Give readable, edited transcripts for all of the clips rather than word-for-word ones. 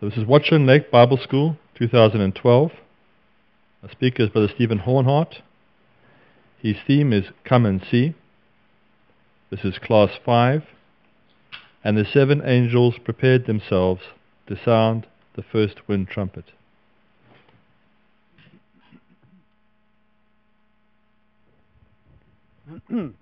So this is Watchung Lake Bible School, 2012. Our speaker is Brother Stephen Hornhart. His theme is Come and See. This is Class 5. And the 7 angels prepared themselves to sound the first wind trumpet. Thank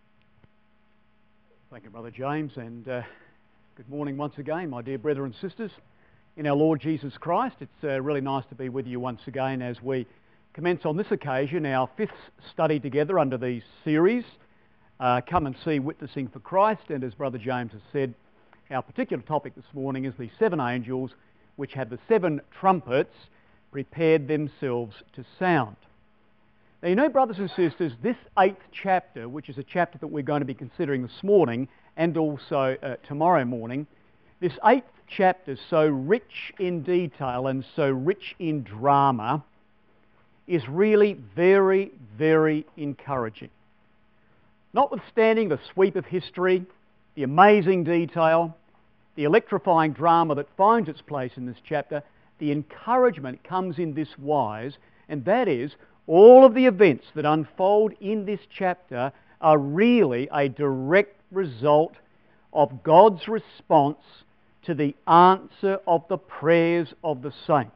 you, Brother James, and good morning once again, my dear brethren and sisters in our Lord Jesus Christ. It's really nice to be with you once again as we commence on this occasion our 5th study together under the series, Come and See, Witnessing for Christ. And as Brother James has said, our particular topic this morning is the 7 angels which have the 7 trumpets prepared themselves to sound. Now, you know, brothers and sisters, this 8th chapter, which is a chapter that we're going to be considering this morning and also tomorrow morning, this 8th chapter, so rich in detail and so rich in drama, is really very, very encouraging. Notwithstanding the sweep of history, the amazing detail, the electrifying drama that finds its place in this chapter, the encouragement comes in this wise, and that is, all of the events that unfold in this chapter are really a direct result of God's response to the answer of the prayers of the saints.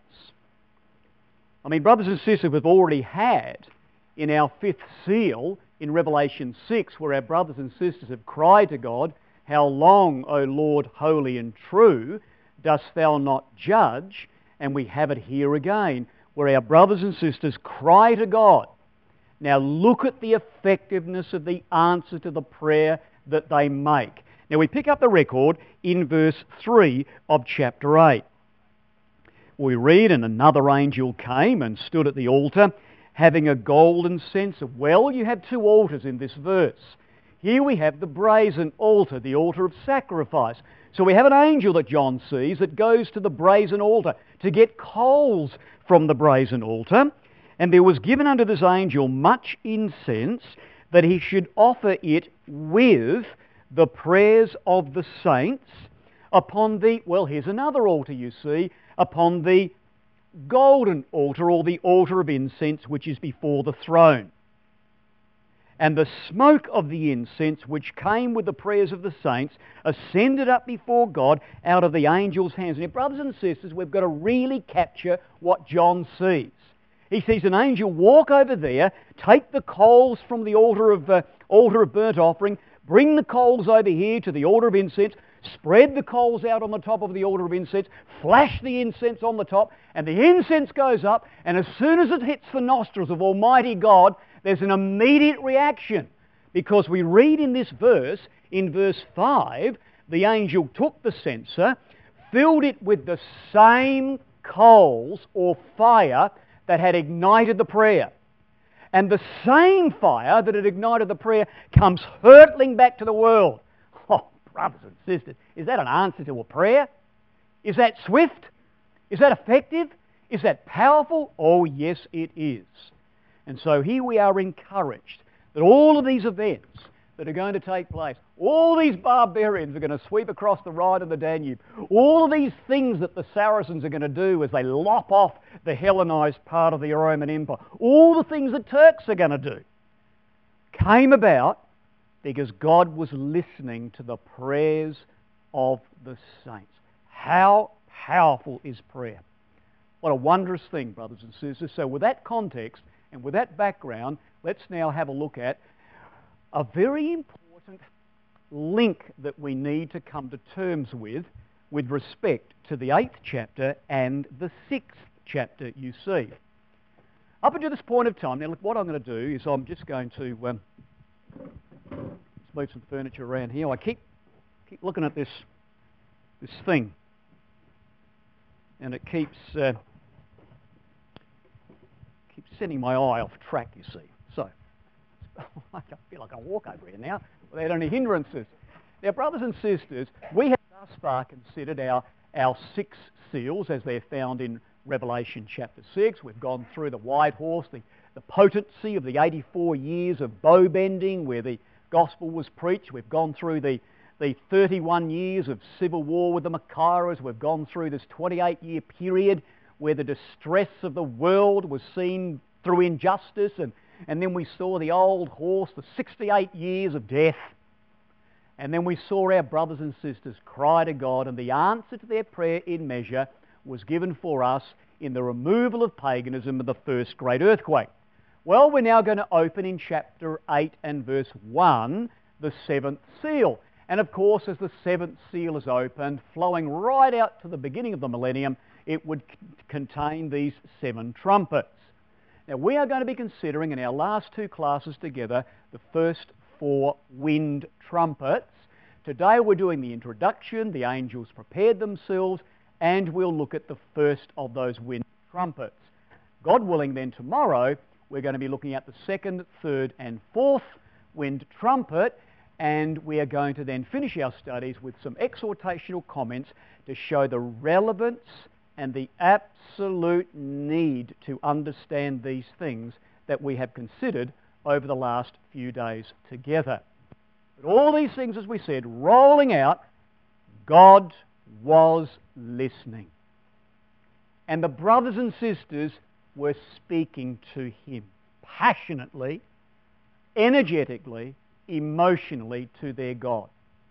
I mean, brothers and sisters, we've already had in our 5th seal in Revelation 6, where our brothers and sisters have cried to God, "How long, O Lord, holy and true, dost thou not judge?" And we have it here again, where our brothers and sisters cry to God. Now look at the effectiveness of the answer to the prayer that they make. Now we pick up the record in verse 3 of chapter 8. We read, "And another angel came and stood at the altar, having a golden censer." Well, you have 2 altars in this verse. Here we have the brazen altar, the altar of sacrifice. So we have an angel that John sees that goes to the brazen altar to get coals from the brazen altar. And there was given unto this angel much incense, that he should offer it with the prayers of the saints upon the, well, here's another altar, you see, upon the golden altar, or the altar of incense, which is before the throne. And the smoke of the incense, which came with the prayers of the saints, ascended up before God out of the angel's hands. Now, brothers and sisters, we've got to really capture what John sees. He sees an angel walk over there, take the coals from the altar of burnt offering, bring the coals over here to the altar of incense, spread the coals out on the top of the altar of incense, flash the incense on the top, and the incense goes up, and as soon as it hits the nostrils of Almighty God, there's an immediate reaction, because we read in this verse, in verse 5, the angel took the censer, filled it with the same coals or fire that had ignited the prayer. And the same fire that had ignited the prayer comes hurtling back to the world. Oh, brothers and sisters, is that an answer to a prayer? Is that swift? Is that effective? Is that powerful? Oh, yes, it is. And so here we are encouraged that all of these events that are going to take place, all these barbarians are going to sweep across the Rhine and the Danube, all of these things that the Saracens are going to do as they lop off the Hellenized part of the Roman Empire, all the things that Turks are going to do, came about because God was listening to the prayers of the saints. How powerful is prayer? What a wondrous thing, brothers and sisters. So with that context and with that background, let's now have a look at a very important link that we need to come to terms with respect to the 8th chapter and the 6th chapter, you see. Up until this point of time, now look, what I'm going to do is I'm just going to move some furniture around here. I keep looking at this thing, and it keeps sending my eye off track, you see. So I feel like I walk over here now without any hindrances. Now, brothers and sisters, we have thus far considered our 6 seals as they're found in Revelation chapter 6. We've gone through the white horse, the potency of the 84 years of bow bending where the gospel was preached. We've gone through the the 31 years of civil war with the Makiras. We've gone through this 28-year period where the distress of the world was seen through injustice, and then we saw the old horse, the 68 years of death. And then we saw our brothers and sisters cry to God, and the answer to their prayer in measure was given for us in the removal of paganism of the first great earthquake. Well, we're now going to open in chapter 8 and verse 1, the seventh seal. And of course, as the seventh seal is opened, flowing right out to the beginning of the millennium, it would contain these 7 trumpets. Now, we are going to be considering in our last 2 classes together the first 4 wind trumpets. Today we're doing the introduction, the angels prepared themselves, and we'll look at the first of those wind trumpets. God willing, then tomorrow we're going to be looking at the second, third and fourth wind trumpet, and we are going to then finish our studies with some exhortational comments to show the relevance and the absolute need to understand these things that we have considered over the last few days together. But all these things, as we said, rolling out, God was listening. And the brothers and sisters were speaking to him passionately, energetically, emotionally to their God.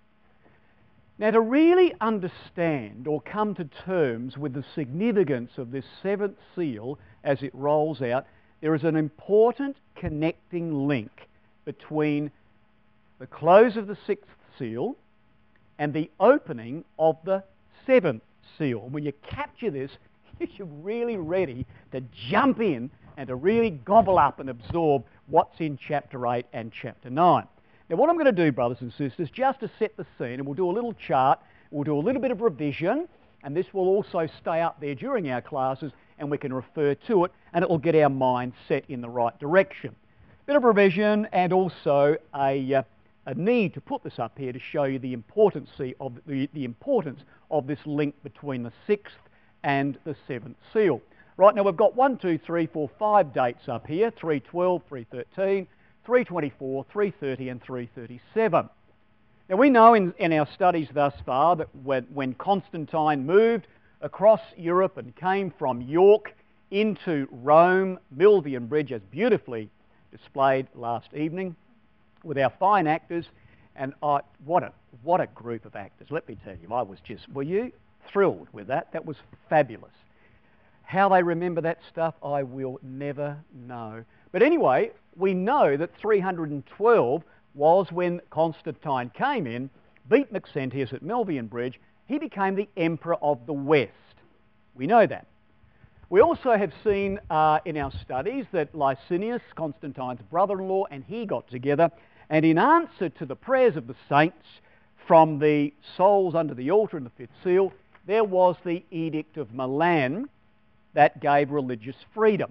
Now, to really understand or come to terms with the significance of this 7th seal as it rolls out, there is an important connecting link between the close of the 6th seal and the opening of the 7th seal. When you capture this, you're really ready to jump in and to really gobble up and absorb what's in chapter 8 and chapter 9. Now, what I'm going to do, brothers and sisters, just to set the scene, and we'll do a little chart, we'll do a little bit of revision, and this will also stay up there during our classes, and we can refer to it, and it will get our mind set in the right direction. Bit of revision, and also a need to put this up here to show you the importance of this link between the 6th and the 7th seal. Right, now we've got 1, 2, 3, 4, 5 dates up here, 312, 313, 324, 330 and 337. Now we know in our studies thus far that when Constantine moved across Europe and came from York into Rome, Milvian Bridge, as beautifully displayed last evening with our fine actors, and what a group of actors. Let me tell you, were you thrilled with that? That was fabulous. How they remember that stuff, I will never know. But anyway, we know that 312 was when Constantine came in, beat Maxentius at Milvian Bridge. He became the Emperor of the West. We know that. We also have seen in our studies that Licinius, Constantine's brother-in-law, and he got together, and in answer to the prayers of the saints from the souls under the altar in the 5th seal, there was the Edict of Milan that gave religious freedom.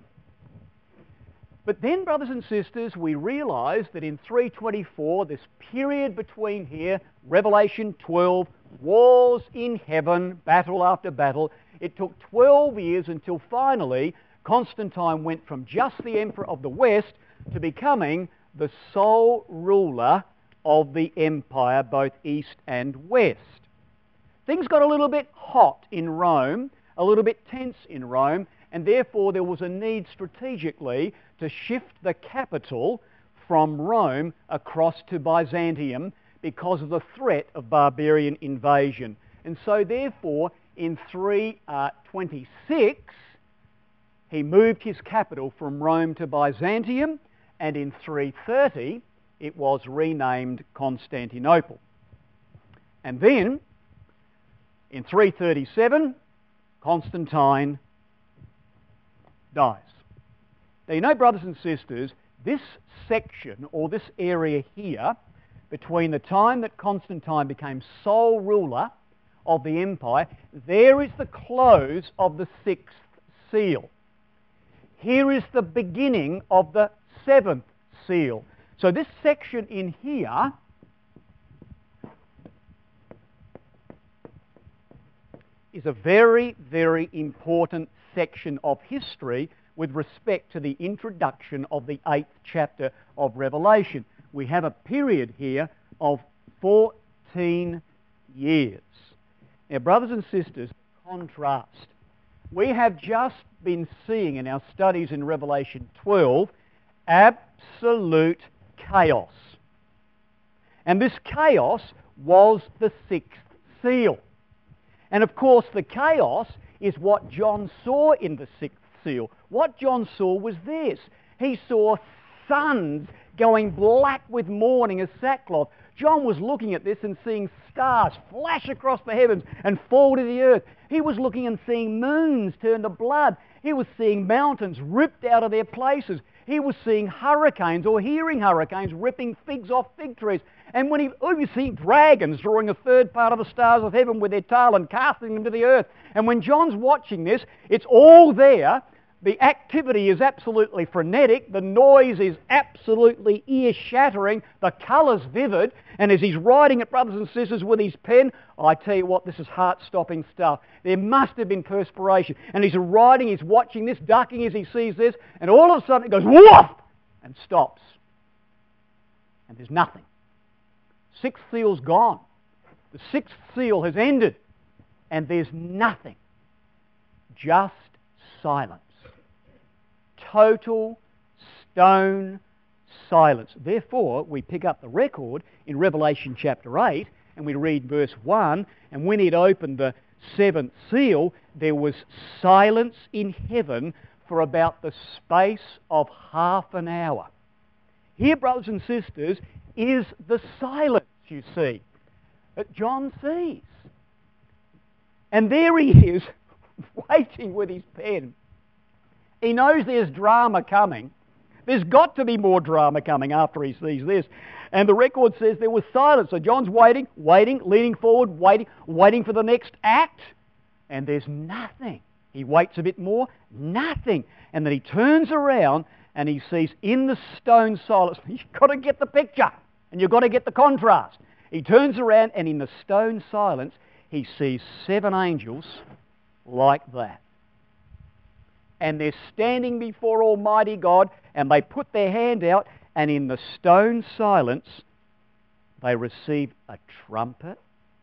But then, brothers and sisters, we realise that in 324, this period between here, Revelation 12, wars in heaven, battle after battle, it took 12 years until finally Constantine went from just the Emperor of the West to becoming the sole ruler of the empire, both East and West. Things got a little bit hot in Rome, a little bit tense in Rome, and therefore there was a need strategically to shift the capital from Rome across to Byzantium because of the threat of barbarian invasion. And so therefore in 326 he moved his capital from Rome to Byzantium, and in 330 it was renamed Constantinople. And then in 337 Constantine dies. Now, you know, brothers and sisters, this section, or this area here, between the time that Constantine became sole ruler of the empire, there is the close of the 6th seal. Here is the beginning of the 7th seal. So this section in here is a very, very important section of history with respect to the introduction of the 8th chapter of Revelation. We have a period here of 14 14 years. Now, brothers and sisters, contrast. We have just been seeing in our studies in Revelation 12 absolute chaos. And this chaos was the sixth seal. And of course, the chaos is what John saw in the sixth seal. What John saw was this. He saw suns going black with mourning as sackcloth. John was looking at this and seeing stars flash across the heavens and fall to the earth. He was looking and seeing moons turn to blood. He was seeing mountains ripped out of their places. He was seeing hurricanes or hearing hurricanes ripping figs off fig trees. And when he was seeing dragons drawing a third part of the stars of heaven with their tail and casting them to the earth. And when John's watching this, it's all there. The activity is absolutely frenetic. The noise is absolutely ear-shattering. The colour's vivid. And as he's writing it, brothers and sisters, with his pen, I tell you what, this is heart-stopping stuff. There must have been perspiration. And he's writing, he's watching this, ducking as he sees this, and all of a sudden it goes woof and stops. And there's nothing. Sixth seal's gone. The sixth seal has ended. And there's nothing. Just silence. Total stone silence. Therefore, we pick up the record in Revelation chapter 8 and we read verse 1, and when he'd opened the seventh seal, there was silence in heaven for about the space of half an hour. Here, brothers and sisters, is the silence, you see, that John sees. And there he is, waiting with his pen. He knows there's drama coming. There's got to be more drama coming after he sees this. And the record says there was silence. So John's waiting, leaning forward, waiting for the next act. And there's nothing. He waits a bit more, nothing. And then he turns around and he sees in the stone silence. You've got to get the picture and you've got to get the contrast. He turns around and in the stone silence he sees 7 angels like that. And they're standing before Almighty God, and they put their hand out, and in the stone silence, they receive a trumpet.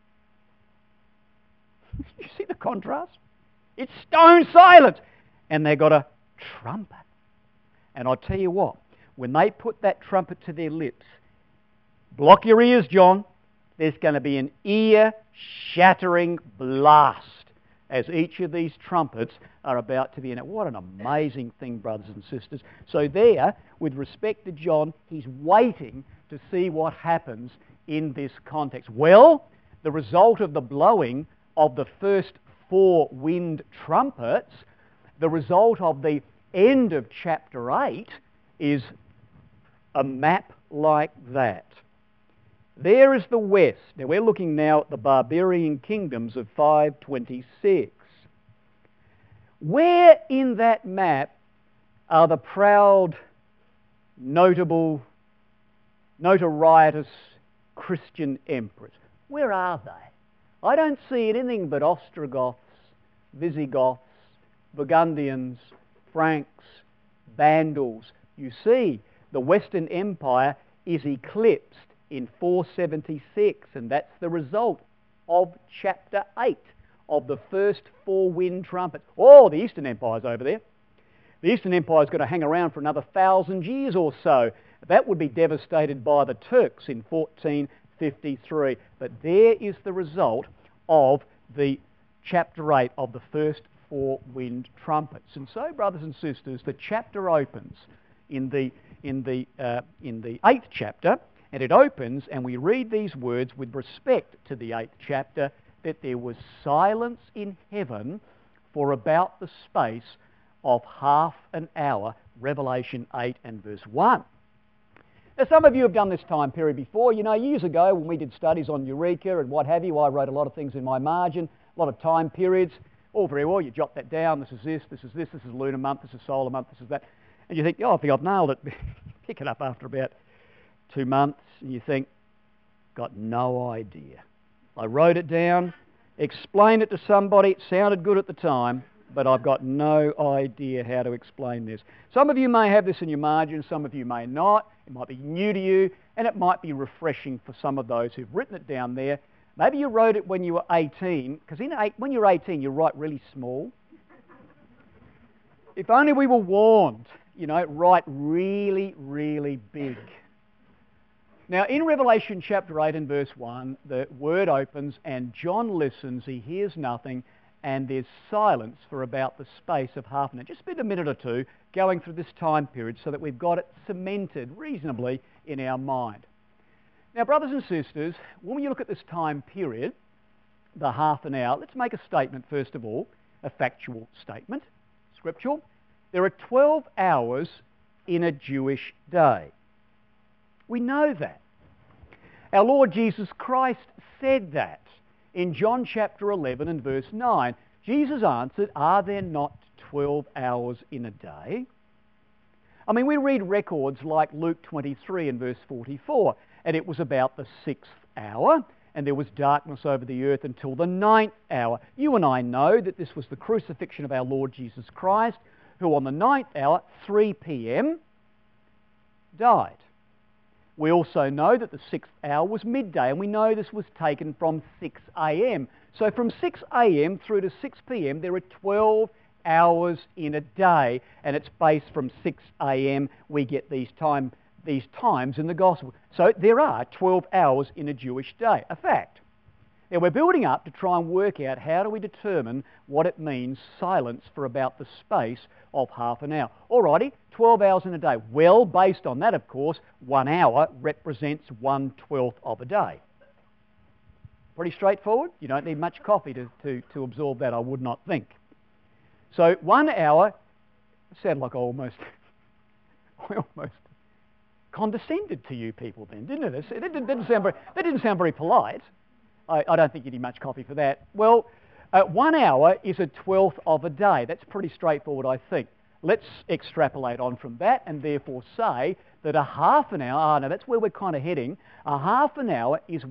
You see the contrast? It's stone silence, and they got a trumpet. And I'll tell you what, when they put that trumpet to their lips, block your ears, John, there's going to be an ear-shattering blast as each of these trumpets are about to be in it. What an amazing thing, brothers and sisters. So there, with respect to John, he's waiting to see what happens in this context. Well, the result of the blowing of the first 4 wind trumpets, the result of the end of chapter 8 is a map like that. There is the west. Now we're looking now at the barbarian kingdoms of 526. Where in that map are the proud, notable, notorietous Christian emperors? Where are they? I don't see anything but Ostrogoths, Visigoths, Burgundians, Franks, Vandals. You see, the Western Empire is eclipsed in 476, and that's the result of chapter 8 of the first 4 wind trumpets. Oh, the Eastern Empire's over there. The Eastern Empire's going to hang around for another 1,000 years or so. That would be devastated by the Turks in 1453. But there is the result of the chapter 8 of the first 4 wind trumpets. And so, brothers and sisters, the chapter opens in the 8th chapter, and it opens, and we read these words with respect to the 8th chapter, that there was silence in heaven for about the space of half an hour, Revelation 8 and verse 1. Now, some of you have done this time period before. You know, years ago when we did studies on Eureka and what have you, I wrote a lot of things in my margin, a lot of time periods. All very well, you jot that down. This is this, this is this, this is lunar month, this is solar month, this is that. And you think, oh, I think I've nailed it. Pick it up after about 2 months, and you think, got no idea. I wrote it down, explained it to somebody, it sounded good at the time, but I've got no idea how to explain this. Some of you may have this in your margin, some of you may not. It might be new to you, and it might be refreshing for some of those who've written it down there. Maybe you wrote it when you were 18, because when you're 18 you write really small. If only we were warned, write really, really big. Now, in Revelation chapter 8 and verse 1, the word opens and John listens, he hears nothing, and there's silence for about the space of half an hour. Just spend a minute or two going through this time period so that we've got it cemented reasonably in our mind. Now, brothers and sisters, when you look at this time period, the half an hour, let's make a statement first of all, a factual statement, scriptural. There are 12 hours in a Jewish day. We know that. Our Lord Jesus Christ said that in John chapter 11 and verse 9. Jesus answered, "Are there not 12 hours in a day?" I mean, we read records like Luke 23 and verse 44, and it was about the 6th hour, and there was darkness over the earth until the 9th hour. You and I know that this was the crucifixion of our Lord Jesus Christ, who on the 9th hour, 3 p.m, died. We also know that the 6th hour was midday, and we know this was taken from 6 a.m. So from 6 a.m. through to 6 p.m, there are 12 hours in a day, and it's based from 6 a.m. we get these times in the gospel. So there are 12 hours in a Jewish day, a fact. Now we're building up to try and work out how do we determine what it means silence for about the space of half an hour. Alrighty, 12 hours in a day. Well, based on that, of course, 1 hour represents 1/12 of a day. Pretty straightforward. You don't need much coffee to absorb that, I would not think. So 1 hour, sounded like I almost condescended to you people then, didn't it? That didn't sound very polite. I don't think you need much coffee for that. Well, 1 hour is a 12th of a day. That's pretty straightforward, I think. Let's extrapolate on from that and therefore say that a half an hour, now that's where we're kind of heading, a half an hour is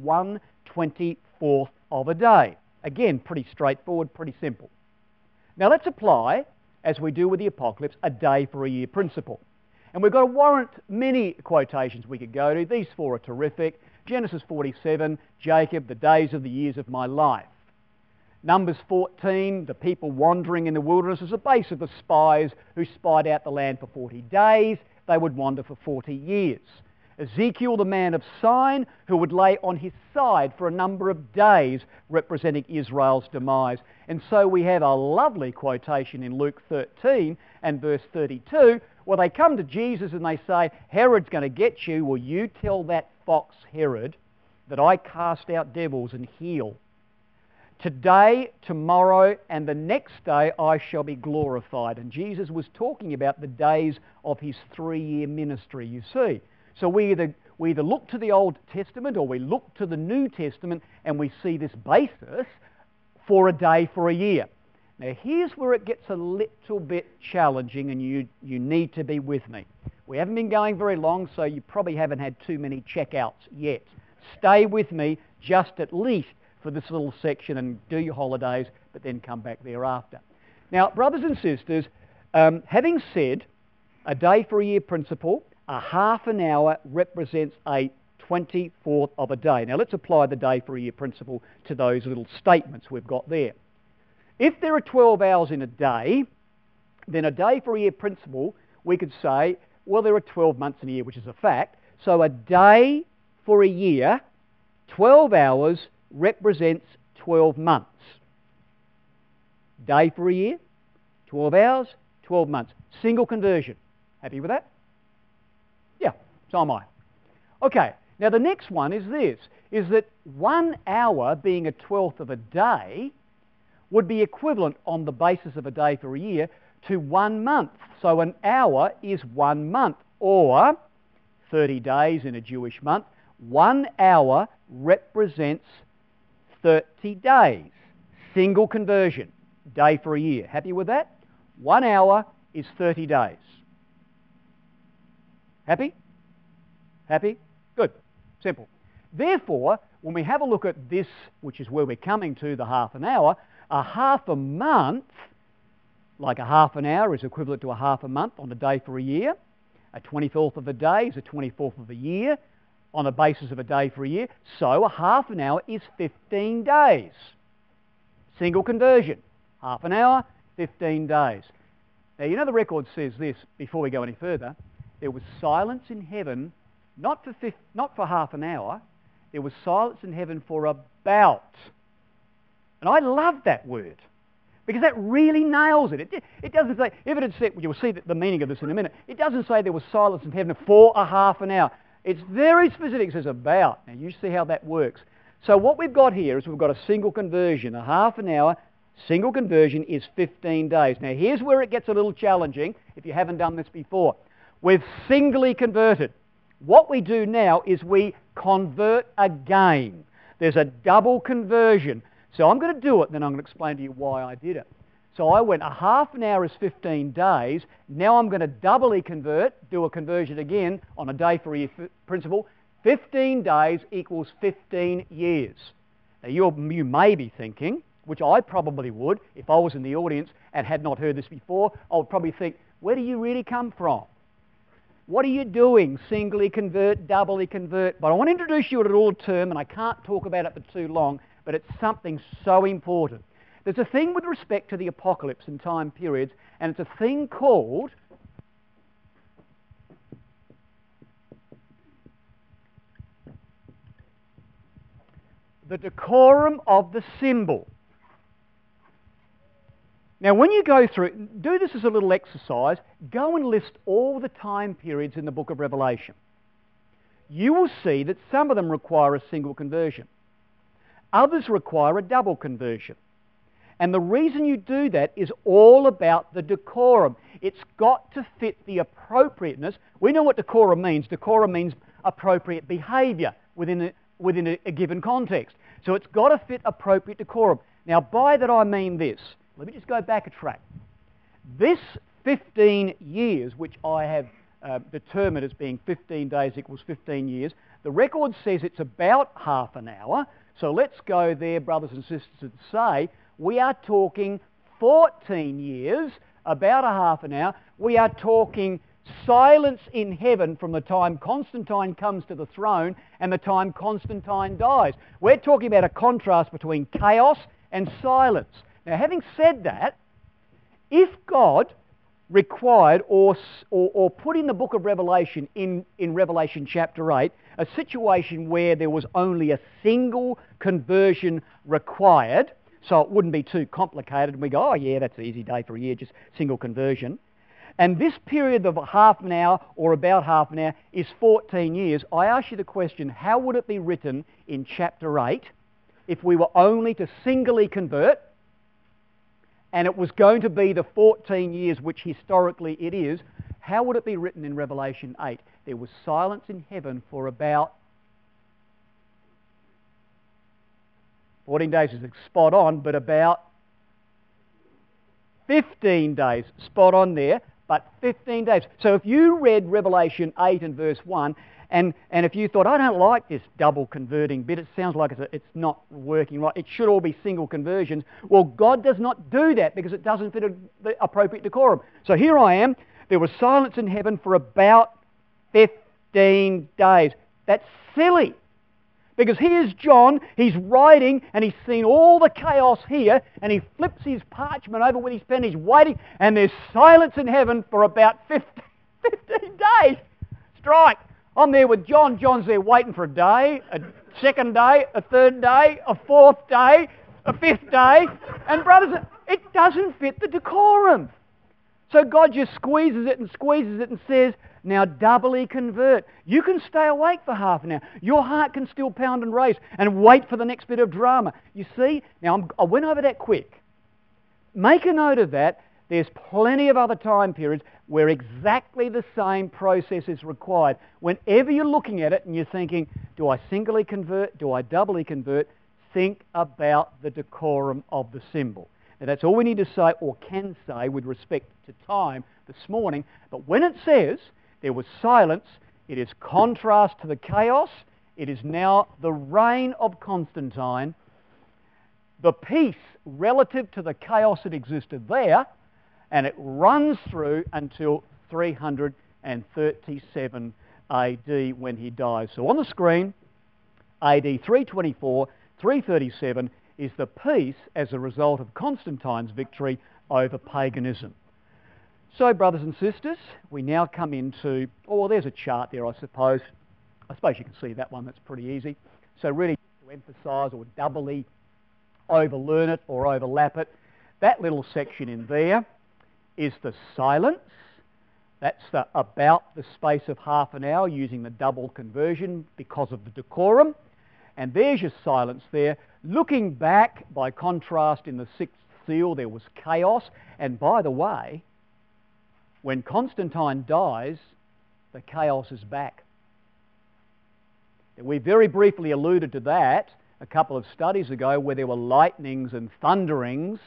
1/24 of a day. Again, pretty straightforward, pretty simple. Now let's apply, as we do with the Apocalypse, a day for a year principle. And we've got to warrant many quotations we could go to. These 4 are terrific. Genesis 47, Jacob, the days of the years of my life. Numbers 14, the people wandering in the wilderness as a base of the spies who spied out the land for 40 days. They would wander for 40 years. Ezekiel, the man of sign, who would lay on his side for a number of days, representing Israel's demise. And so we have a lovely quotation in Luke 13 and verse 32, where they come to Jesus and they say, "Herod's going to get you. Will you tell that fox Herod that I cast out devils and heal? Today, tomorrow, and the next day I shall be glorified." And Jesus was talking about the days of his 3-year ministry, you see. So we either look to the Old Testament or we look to the New Testament and we see this basis for a day for a year. Now here's where it gets a little bit challenging, and you need to be with me. We haven't been going very long, so you probably haven't had too many checkouts yet. Stay with me just at least for this little section and do your holidays, but then come back thereafter. Now, brothers and sisters, having said a day for a year principle, a half an hour represents a 24th of a day. Now let's apply the day for a year principle to those little statements we've got there. If there are 12 hours in a day, then a day for a year principle, we could say, well, there are 12 months in a year, which is a fact. So a day for a year, 12 hours represents 12 months. Day for a year, 12 hours, 12 months. Single conversion. Happy with that? Yeah, so am I. Okay, now the next one is this, is that 1 hour being a 12th of a day would be equivalent on the basis of a day for a year to 1 month. So an hour is 1 month, or 30 days in a Jewish month. 1 hour represents 30 days. Single conversion, day for a year. Happy with that? 1 hour is 30 days. Happy? Happy? Good. Simple. Therefore, when we have a look at this, which is where we're coming to, the half an hour, a half a month, like a half an hour is equivalent to a half a month on a day for a year. A 24th of a day is a 24th of a year. on the basis of a day for a year. So a half an hour is 15 days. Single conversion. Half an hour, 15 days. Now, you know the record says this, before we go any further, there was silence in heaven, not for half an hour, there was silence in heaven for about. And I love that word, because that really nails it. It doesn't say, if it had said, you'll see the meaning of this in a minute, it doesn't say there was silence in heaven for a half an hour. It's very specific, it says about. Now you see how that works. So what we've got here is we've got a single conversion, a half an hour. Single conversion is 15 days. Now here's where it gets a little challenging if you haven't done this before. We've singly converted. What we do now is we convert again. There's a double conversion. So I'm going to do it, then I'm going to explain to you why I did it. So I went a half an hour is 15 days. Now I'm going to doubly convert, do a conversion again on a day for a year principle. 15 days equals 15 years. Now you may be thinking, which I probably would if I was in the audience and had not heard this before, I would probably think, where do you really come from? What are you doing? Singly convert, doubly convert. But I want to introduce you to a little term, and I can't talk about it for too long, but it's something so important. There's a thing with respect to the apocalypse and time periods, and it's a thing called the decorum of the symbol. Now when you go through, do this as a little exercise, go and list all the time periods in the book of Revelation. You will see that some of them require a single conversion. Others require a double conversion. And the reason you do that is all about the decorum. It's got to fit the appropriateness. We know what decorum means. Decorum means appropriate behaviour within a given context. So it's got to fit appropriate decorum. Now by that I mean this. Let me just go back a track. This 15 years, which I have determined as being 15 days equals 15 years, the record says it's about half an hour. So let's go there, brothers and sisters, and say we are talking 14 years, about a half an hour. We are talking silence in heaven from the time Constantine comes to the throne and the time Constantine dies. We're talking about a contrast between chaos and silence. Now, having said that, if God required or put in the book of Revelation, in Revelation chapter 8, a situation where there was only a single conversion required, so it wouldn't be too complicated, and we go, oh yeah, that's an easy day for a year, just single conversion. And this period of half an hour or about half an hour is 14 years. I ask you the question, how would it be written in chapter 8 if we were only to singly convert, and it was going to be the 14 years which historically it is? How would it be written in Revelation 8? There was silence in heaven for about 14 days is spot on, but about 15 days, spot on there, but 15 days. So if you read Revelation 8 and verse 1, and if you thought, I don't like this double converting bit, it sounds like it's not working right, it should all be single conversions. Well, God does not do that because it doesn't fit the appropriate decorum. So here I am, there was silence in heaven for about 15 days. That's silly. Because here's John, he's writing and he's seen all the chaos here, and he flips his parchment over with his pen, he's waiting, and there's silence in heaven for about 15 days. Strike. I'm there with John. John's there waiting for a day, a second day, a third day, a fourth day, a fifth day. And brothers, it doesn't fit the decorum. So God just squeezes it and says, now doubly convert. You can stay awake for half an hour. Your heart can still pound and race and wait for the next bit of drama. You see? Now, I went over that quick. Make a note of that. There's plenty of other time periods where exactly the same process is required. Whenever you're looking at it and you're thinking, do I singly convert? Do I doubly convert? Think about the decorum of the symbol. Now that's all we need to say or can say with respect to time this morning. But when it says there was silence, it is contrast to the chaos. It is now the reign of Constantine. The peace relative to the chaos that existed there, and it runs through until 337 AD when he dies. So on the screen, AD 324, 337 is the peace as a result of Constantine's victory over paganism. So, brothers and sisters, we now come into, there's a chart there, I suppose. I suppose you can see that one, that's pretty easy. So really, to emphasise or doubly overlearn it or overlap it, that little section in there is the silence. That's about the space of half an hour using the double conversion because of the decorum. And there's your silence there. Looking back, by contrast, in the sixth seal, there was chaos. And by the way, when Constantine dies, the chaos is back. We very briefly alluded to that a couple of studies ago, where there were lightnings and thunderings,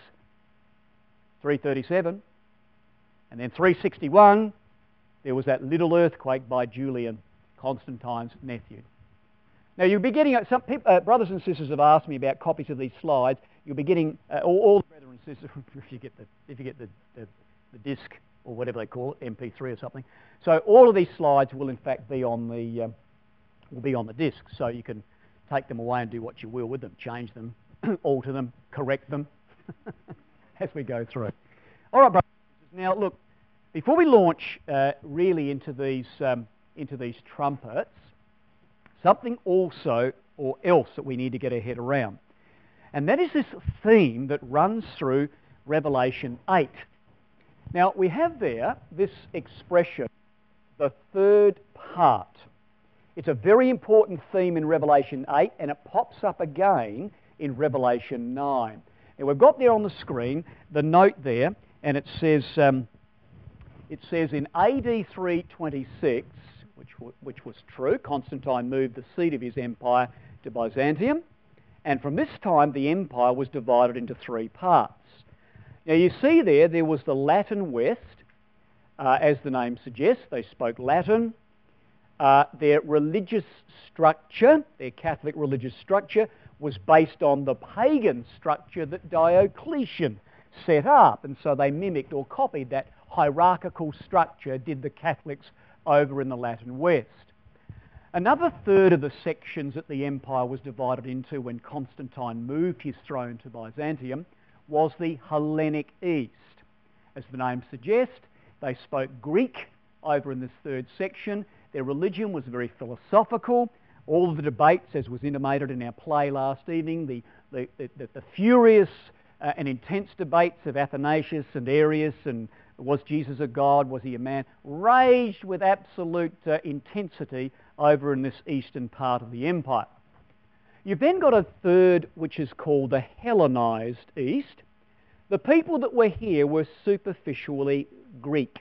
337, and then 361, there was that little earthquake by Julian, Constantine's nephew. Now you'll be getting, some people, brothers and sisters have asked me about copies of these slides. You'll be getting, all the brothers and sisters, if you get the disc, or whatever they call it, MP3 or something. So all of these slides will in fact be on the disc, so you can take them away and do what you will with them, change them, alter them, correct them as we go through. All right, brothers. Now look, before we launch really into these trumpets, something also or else that we need to get our head around, and that is this theme that runs through Revelation 8. Now, we have there this expression, the third part. It's a very important theme in Revelation 8, and it pops up again in Revelation 9. Now, we've got there on the screen the note there, and it says in AD 326, which was true, Constantine moved the seat of his empire to Byzantium, and from this time the empire was divided into three parts. Now you see there was the Latin West, as the name suggests. They spoke Latin. Their religious structure, their Catholic religious structure, was based on the pagan structure that Diocletian set up, and so they mimicked or copied that hierarchical structure, did the Catholics over in the Latin West. Another third of the sections that the empire was divided into when Constantine moved his throne to Byzantium was the Hellenic East. As the name suggests, they spoke Greek over in this third section. Their religion was very philosophical. All of the debates, as was intimated in our play last evening, the furious and intense debates of Athanasius and Arius, and was Jesus a god, was he a man, raged with absolute intensity over in this eastern part of the empire. You've then got a third which is called the Hellenized East. The people that were here were superficially Greek.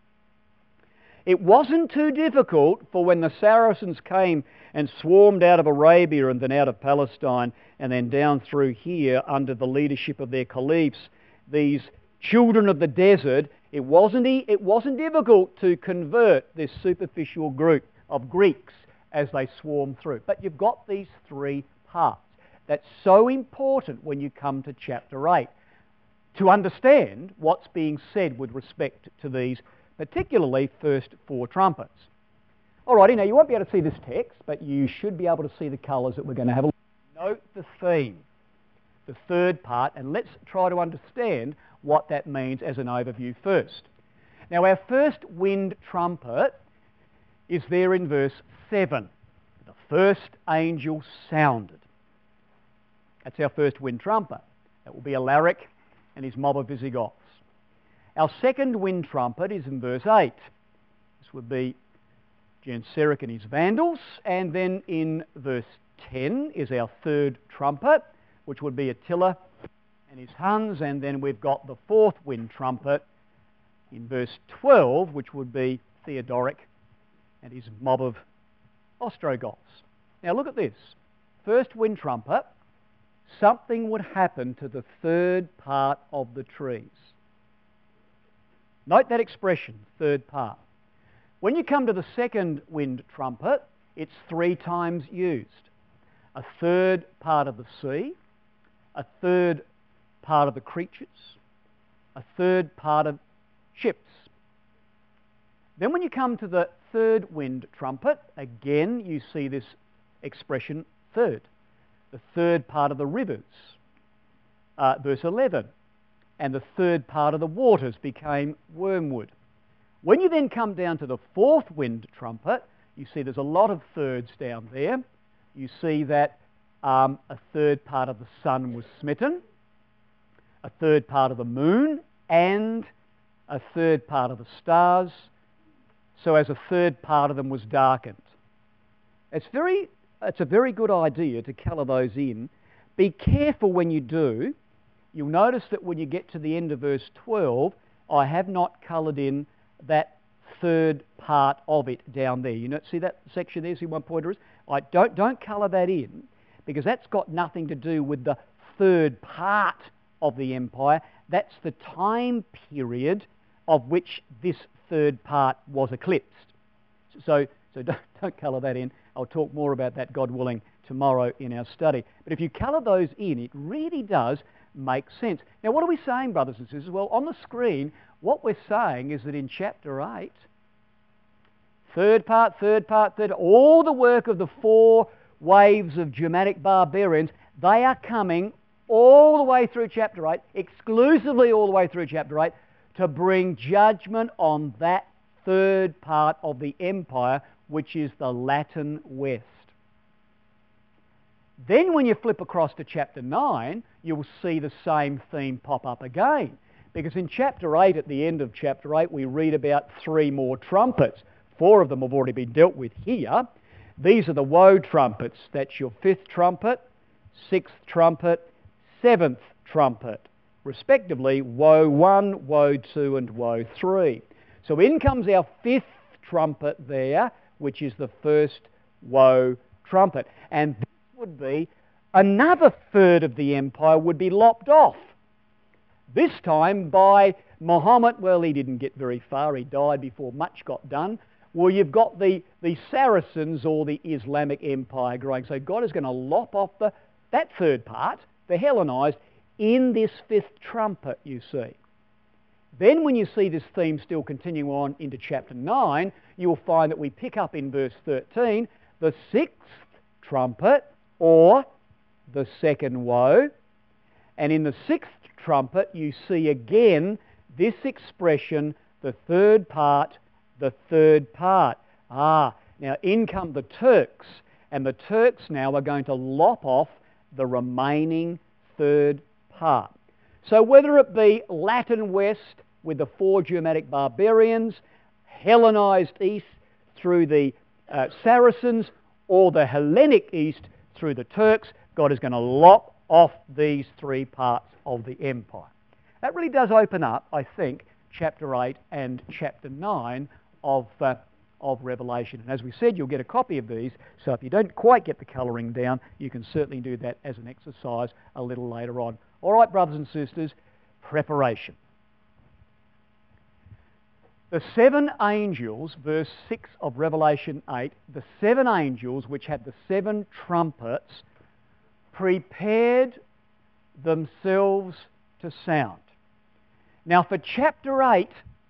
It wasn't too difficult for when the Saracens came and swarmed out of Arabia and then out of Palestine and then down through here under the leadership of their caliphs, these children of the desert, it wasn't difficult to convert this superficial group of Greeks as they swarmed through. But you've got these three parts. That's so important when you come to chapter 8 to understand what's being said with respect to these, particularly first four trumpets. Alrighty, now you won't be able to see this text, but you should be able to see the colours that we're going to have a look at. Note the theme, the third part, and let's try to understand what that means as an overview first. Now our first wind trumpet is there in verse 7. The first angel sounded. That's our first wind trumpet. That will be Alaric and his mob of Visigoths. Our second wind trumpet is in verse 8. This would be Genseric and his Vandals. And then in verse 10 is our third trumpet, which would be Attila and his Huns. And then we've got the fourth wind trumpet in verse 12, which would be Theodoric and his mob of Ostrogoths. Now look at this. First wind trumpet, something would happen to the third part of the trees. Note that expression, third part. When you come to the second wind trumpet, it's 3 times used. A third part of the sea, a third part of the creatures, a third part of ships. Then when you come to the third wind trumpet, again you see this expression third. The third part of the rivers, verse 11. And the third part of the waters became wormwood. When you then come down to the fourth wind trumpet, you see there's a lot of thirds down there. You see that a third part of the sun was smitten, a third part of the moon, and a third part of the stars, so as a third part of them was darkened. It's a very good idea to colour those in. Be careful when you do. You'll notice that when you get to the end of verse 12, I have not coloured in that third part of it down there. You know, see that section there? See what my pointer is? Don't colour that in, because that's got nothing to do with the third part of the empire. That's the time period of which this third part was eclipsed. So don't colour that in. I'll talk more about that, God willing, tomorrow in our study. But if you colour those in, it really does make sense. Now, what are we saying, brothers and sisters? Well, on the screen, what we're saying is that in chapter 8, third part, all the work of the four waves of Germanic barbarians, they are coming all the way through chapter 8, exclusively all the way through chapter 8, to bring judgment on that third part of the empire, which is the Latin West. Then when you flip across to chapter 9, you'll see the same theme pop up again. Because in chapter 8, at the end of chapter 8, we read about 3 more trumpets. 4 of them have already been dealt with here. These are the woe trumpets. That's your 5th trumpet, 6th trumpet, 7th trumpet. Respectively, woe 1, woe 2 and woe 3. So in comes our 5th trumpet there, which is the first woe trumpet. And this would be another third of the empire would be lopped off. This time by Muhammad. Well, he didn't get very far. He died before much got done. Well, you've got the Saracens or the Islamic Empire growing. So God is going to lop off that third part, the Hellenized, in this 5th trumpet, you see. Then when you see this theme still continuing on into chapter 9, you will find that we pick up in verse 13 the 6th trumpet, or the second woe. And in the 6th trumpet, you see again this expression, the third part, the third part. Now in come the Turks, and the Turks now are going to lop off the remaining third part. So whether it be Latin West with the 4 Germanic barbarians, Hellenized East through the Saracens, or the Hellenic East through the Turks, God is going to lop off these 3 parts of the empire. That really does open up, I think, chapter 8 and chapter 9 of Revelation. And as we said, you'll get a copy of these, so if you don't quite get the colouring down, you can certainly do that as an exercise a little later on. All right, brothers and sisters, preparation. The 7 angels, verse 6 of Revelation 8, the 7 angels which had the 7 trumpets prepared themselves to sound. Now for chapter 8,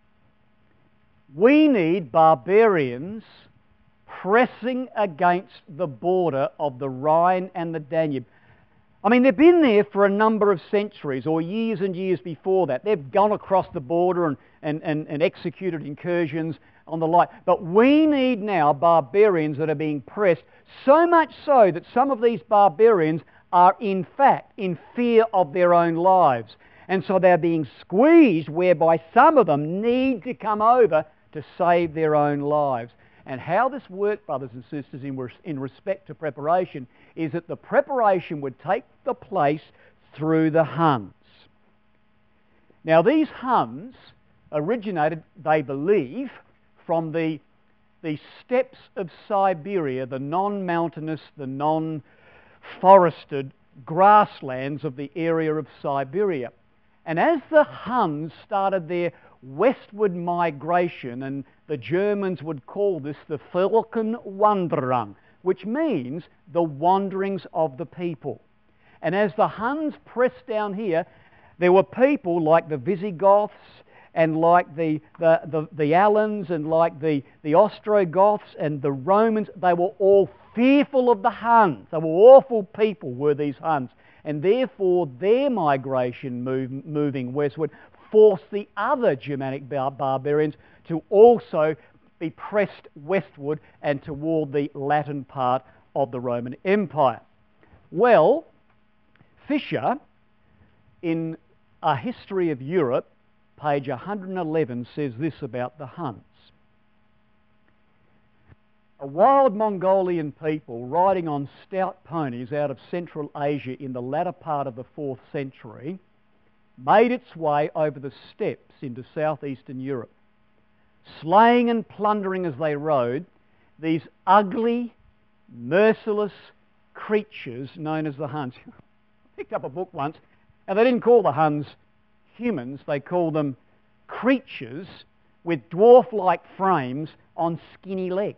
we need barbarians pressing against the border of the Rhine and the Danube. I mean, they've been there for a number of centuries, or years and years before that. They've gone across the border and executed incursions on the like. But we need now barbarians that are being pressed, so much so that some of these barbarians are in fact in fear of their own lives. And so they're being squeezed, whereby some of them need to come over to save their own lives. And how this worked, brothers and sisters, in respect to preparation, is that the preparation would take the place through the Huns. Now these Huns originated, they believe, from the steppes of Siberia, the non-mountainous, the non-forested grasslands of the area of Siberia. And as the Huns started their westward migration, and the Germans would call this the Völkerwanderung, which means the wanderings of the people. And as the Huns pressed down here, there were people like the Visigoths and like the Alans and like the Ostrogoths and the Romans, they were all fearful of the Huns. They were awful people, were these Huns. And therefore their migration moving westward forced the other Germanic barbarians to also be pressed westward and toward the Latin part of the Roman Empire. Well, Fisher, in A History of Europe, page 111, says this about the Huns. A wild Mongolian people riding on stout ponies out of Central Asia in the latter part of the 4th century made its way over the steppes into southeastern Europe. Slaying and plundering as they rode, these ugly, merciless creatures known as the Huns. I picked up a book once, and they didn't call the Huns humans, they called them creatures with dwarf-like frames on skinny legs.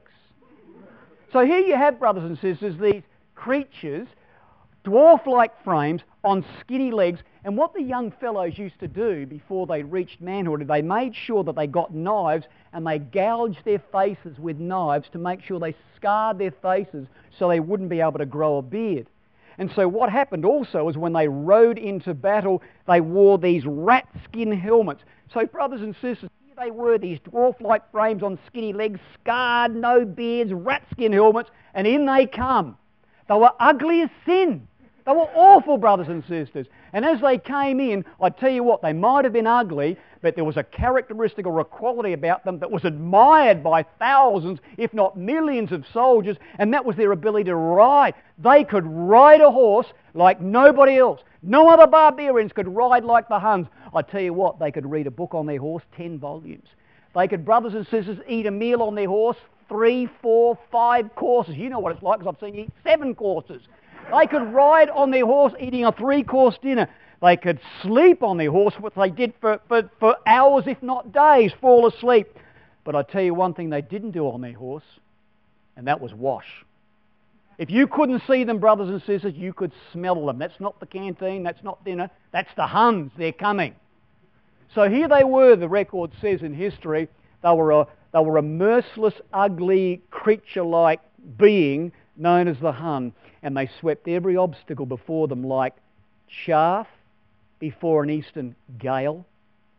So here you have, brothers and sisters, these creatures, dwarf-like frames on skinny legs, and what the young fellows used to do before they reached manhood, they made sure that they got knives and they gouged their faces with knives to make sure they scarred their faces so they wouldn't be able to grow a beard. And so what happened also is when they rode into battle, they wore these rat skin helmets. So brothers and sisters, here they were, these dwarf-like frames on skinny legs, scarred, no beards, rat skin helmets, and in they come. They were ugly as sin. They were awful, brothers and sisters. And as they came in, I tell you what, they might have been ugly, but there was a characteristic or a quality about them that was admired by thousands, if not millions of soldiers, and that was their ability to ride. They could ride a horse like nobody else. No other barbarians could ride like the Huns. I tell you what, they could read a book on their horse, 10 volumes. They could, brothers and sisters, eat a meal on their horse, 3, 4, 5 courses. You know what it's like, because I've seen you eat 7 courses. They could ride on their horse eating a 3-course dinner. They could sleep on their horse, which they did for hours, if not days, fall asleep. But I tell you one thing they didn't do on their horse, and that was wash. If you couldn't see them, brothers and sisters, you could smell them. That's not the canteen, that's not dinner, that's the Huns, they're coming. So here they were, the record says in history, they were a merciless, ugly, creature-like being known as the Hun, and they swept every obstacle before them like chaff before an eastern gale.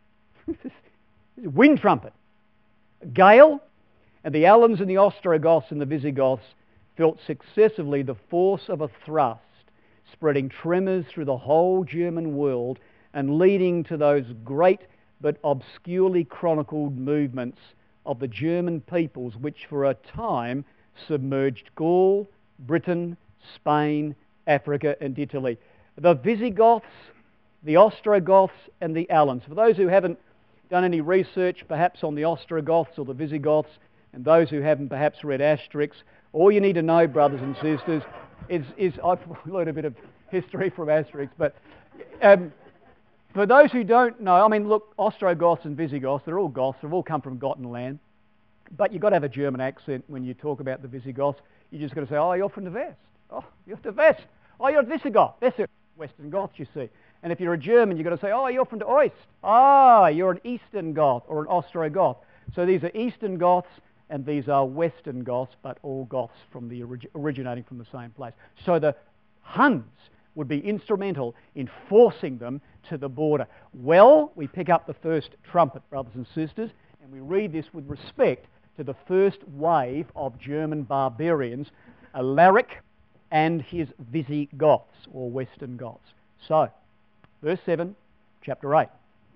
Wind trumpet. Gale, and the Alans and the Ostrogoths and the Visigoths felt successively the force of a thrust, spreading tremors through the whole German world and leading to those great but obscurely chronicled movements of the German peoples which for a time submerged Gaul, Britain, Spain, Africa and Italy. The Visigoths, the Ostrogoths and the Alans. For those who haven't done any research perhaps on the Ostrogoths or the Visigoths, and those who haven't perhaps read Asterix, all you need to know, brothers and sisters, is I've learned a bit of history from Asterix, but for those who don't know, I mean, look, Ostrogoths and Visigoths, they're all Goths, they've all come from Gotenland, but you've got to have a German accent when you talk about the Visigoths. You just got to say, oh, you're from the West. Oh, you're from the West. Oh, you're a Visigoth. That's a Western Goths, you see. And if you're a German, you've got to say, oh, you're from the Ost. Ah, you're an Eastern Goth or an Ostrogoth. So these are Eastern Goths and these are Western Goths, but all Goths from the originating from the same place. So the Huns would be instrumental in forcing them to the border. Well, we pick up the first trumpet, brothers and sisters, and we read this with respect to the first wave of German barbarians, Alaric and his Visigoths, or Western Goths. So, verse 7, chapter 8.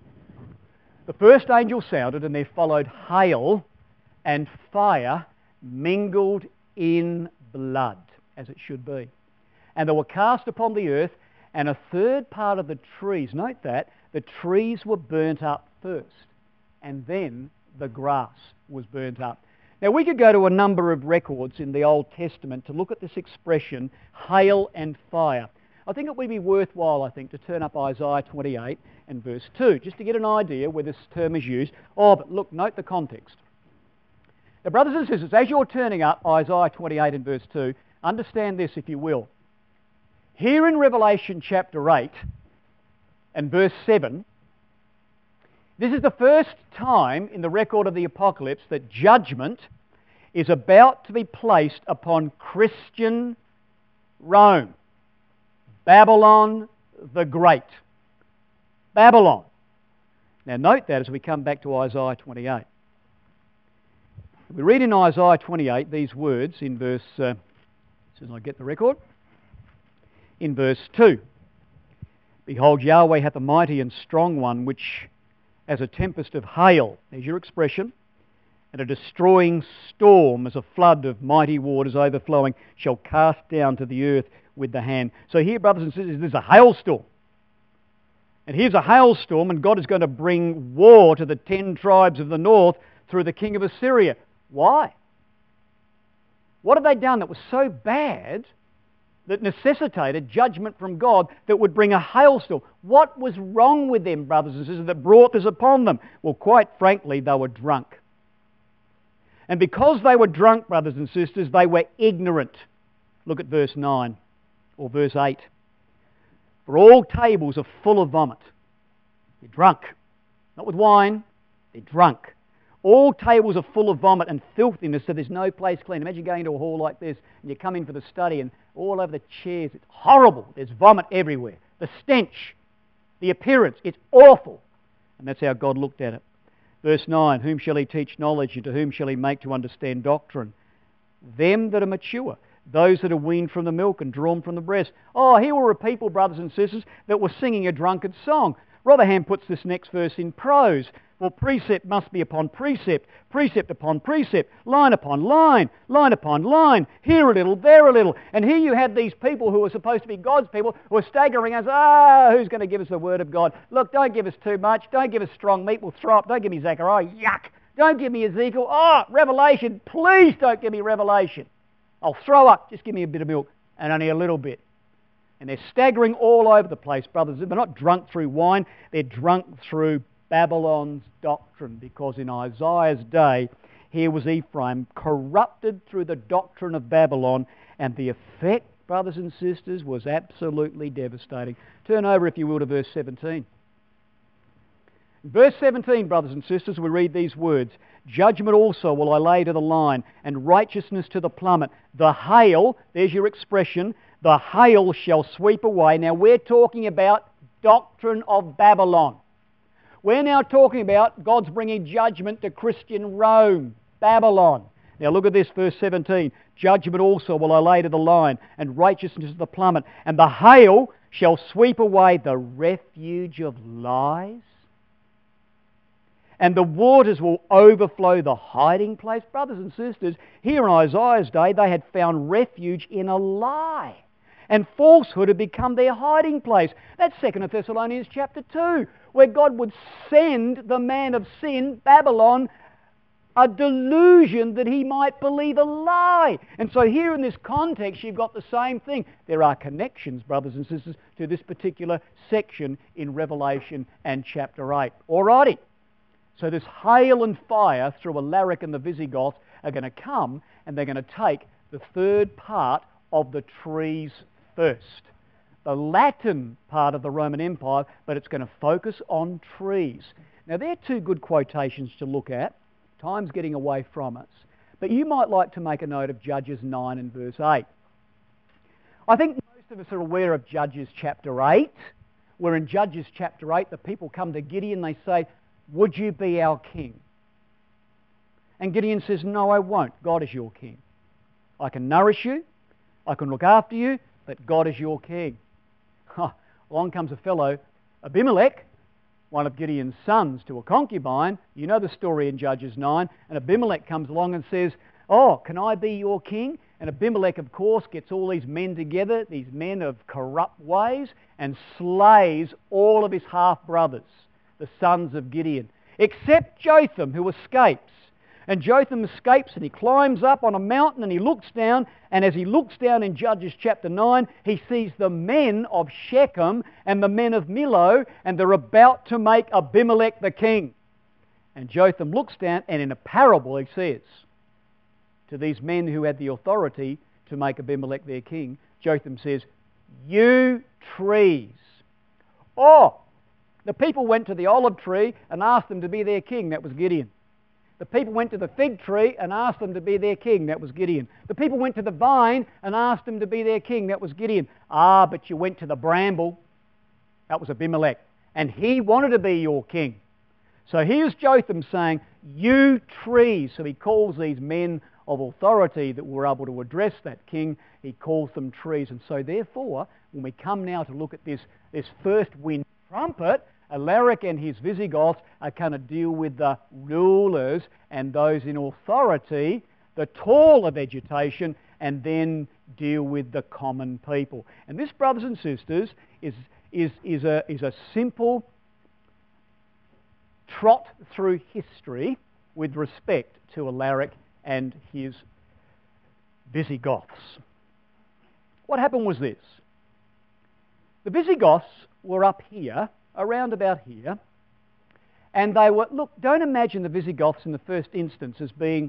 The first angel sounded, and there followed hail and fire mingled in blood, as it should be. And they were cast upon the earth, and a third part of the trees, note that, the trees were burnt up first, and then the grass was burnt up. Now we could go to a number of records in the Old Testament to look at this expression, hail and fire. I think it would be worthwhile, to turn up Isaiah 28 and verse 2, just to get an idea where this term is used. Oh, but look, note the context. Now, brothers and sisters, as you're turning up Isaiah 28 and verse 2, understand this, if you will. Here in Revelation chapter 8 and verse 7, This is the first time in the record of the apocalypse that judgment is about to be placed upon Christian Rome. Babylon the Great. Babylon. Now note that as we come back to Isaiah 28. We read in Isaiah 28 these words in verse, as soon as I get the record, in verse 2. Behold, Yahweh hath a mighty and strong one, which as a tempest of hail, there's your expression, and a destroying storm as a flood of mighty waters overflowing shall cast down to the earth with the hand. So here, brothers and sisters, there's a hailstorm. And here's a hailstorm, and God is going to bring war to the 10 tribes of the north through the king of Assyria. Why? What had they done that was so bad that necessitated judgment from God that would bring a hailstorm? What was wrong with them, brothers and sisters, that brought this upon them? Well, quite frankly, they were drunk. And because they were drunk, brothers and sisters, they were ignorant. Look at verse 9 or verse 8. For all tables are full of vomit. They're drunk. Not with wine, they're drunk. All tables are full of vomit and filthiness, so there's no place clean. Imagine going to a hall like this and you come in for the study and all over the chairs, it's horrible. There's vomit everywhere. The stench, the appearance, it's awful. And that's how God looked at it. Verse 9, whom shall he teach knowledge, and to whom shall he make to understand doctrine? Them that are mature, those that are weaned from the milk and drawn from the breast. Oh, here were a people, brothers and sisters, that were singing a drunkard song. Rotherham puts this next verse in prose. Well, precept must be upon precept, precept upon precept, line upon line, line upon line, here a little, there a little. And here you had these people who were supposed to be God's people who were staggering us, who's going to give us the word of God? Look, don't give us too much, don't give us strong meat, we'll throw up, don't give me Zechariah, yuck. Don't give me Ezekiel, Revelation, please don't give me Revelation. I'll throw up, just give me a bit of milk, and only a little bit. And they're staggering all over the place, brothers. They're not drunk through wine, they're drunk through Babylon's doctrine, because in Isaiah's day, here was Ephraim corrupted through the doctrine of Babylon, and the effect, brothers and sisters, was absolutely devastating. Turn over, if you will, to verse 17. In verse 17, brothers and sisters, we read these words, judgment also will I lay to the line, and righteousness to the plummet. The hail, there's your expression, the hail shall sweep away. Now we're talking about doctrine of Babylon. We're now talking about God's bringing judgment to Christian Rome, Babylon. Now look at this, verse 17. Judgment also will I lay to the line, and righteousness to the plummet. And the hail shall sweep away the refuge of lies. And the waters will overflow the hiding place. Brothers and sisters, here in Isaiah's day, they had found refuge in a lie. And falsehood had become their hiding place. That's 2 Thessalonians chapter 2, where God would send the man of sin, Babylon, a delusion that he might believe a lie. And so here in this context, you've got the same thing. There are connections, brothers and sisters, to this particular section in Revelation and chapter 8. Alrighty. So this hail and fire through Alaric and the Visigoths are going to come, and they're going to take the third part of the trees first. The Latin part of the Roman Empire, but it's going to focus on trees. Now, they're two good quotations to look at. Time's getting away from us. But you might like to make a note of Judges 9 and verse 8. I think most of us are aware of Judges chapter 8, where in Judges chapter 8, the people come to Gideon, they say, would you be our king? And Gideon says, no, I won't. God is your king. I can nourish you, I can look after you, but God is your king. Along comes a fellow, Abimelech, one of Gideon's sons, to a concubine. You know the story in Judges 9. And Abimelech comes along and says, can I be your king? And Abimelech, of course, gets all these men together, these men of corrupt ways, and slays all of his half-brothers, the sons of Gideon, except Jotham, who escapes. And Jotham escapes, and he climbs up on a mountain, and he looks down, and as he looks down in Judges chapter 9, he sees the men of Shechem and the men of Millo, and they're about to make Abimelech the king. And Jotham looks down, and in a parable he says to these men who had the authority to make Abimelech their king, Jotham says, you trees, The people went to the olive tree and asked them to be their king. That was Gideon. The people went to the fig tree and asked them to be their king. That was Gideon. The people went to the vine and asked them to be their king. That was Gideon. Ah, but you went to the bramble. That was Abimelech. And he wanted to be your king. So here's Jotham saying, you trees. So he calls these men of authority that were able to address that king, he calls them trees. And so therefore, when we come now to look at this first wind trumpet, Alaric and his Visigoths are going to deal with the rulers and those in authority, the taller vegetation, and then deal with the common people. And this, brothers and sisters, is a simple trot through history with respect to Alaric and his Visigoths. What happened was this. The Visigoths were up here, around about here, and they were, look, don't imagine the Visigoths in the first instance as being,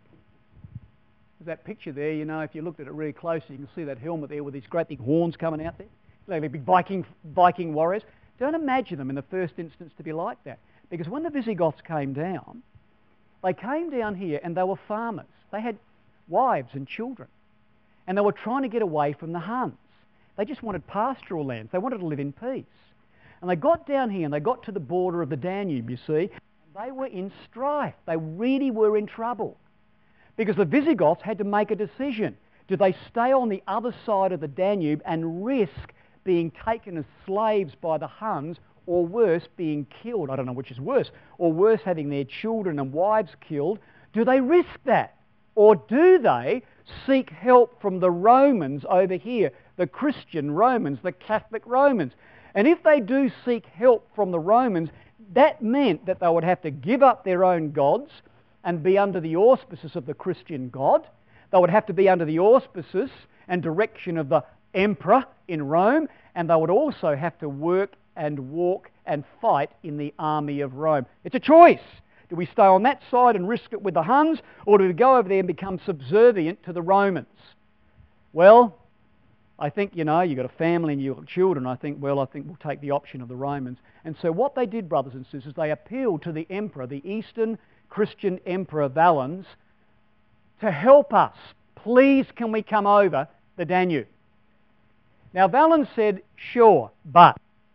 that picture there, you know, if you looked at it really closely, you can see that helmet there with these great big horns coming out there, like big Viking warriors. Don't imagine them in the first instance to be like that, because when the Visigoths came down, they came down here and they were farmers. They had wives and children, and they were trying to get away from the Huns. They just wanted pastoral lands. They wanted to live in peace. And they got down here and they got to the border of the Danube, you see, and they were in strife. They really were in trouble because the Visigoths had to make a decision. Do they stay on the other side of the Danube and risk being taken as slaves by the Huns, or worse, being killed? I don't know which is worse. Or worse, having their children and wives killed. Do they risk that? Or do they seek help from the Romans over here, the Christian Romans, the Catholic Romans? And if they do seek help from the Romans, that meant that they would have to give up their own gods and be under the auspices of the Christian God. They would have to be under the auspices and direction of the emperor in Rome, and they would also have to work and walk and fight in the army of Rome. It's a choice. Do we stay on that side and risk it with the Huns, or do we go over there and become subservient to the Romans? Well, I think, you know, you've got a family and you've got children. I think we'll take the option of the Romans. And so what they did, brothers and sisters, they appealed to the emperor, the Eastern Christian Emperor Valens, to help us. Please, can we come over the Danube? Now, Valens said, sure, but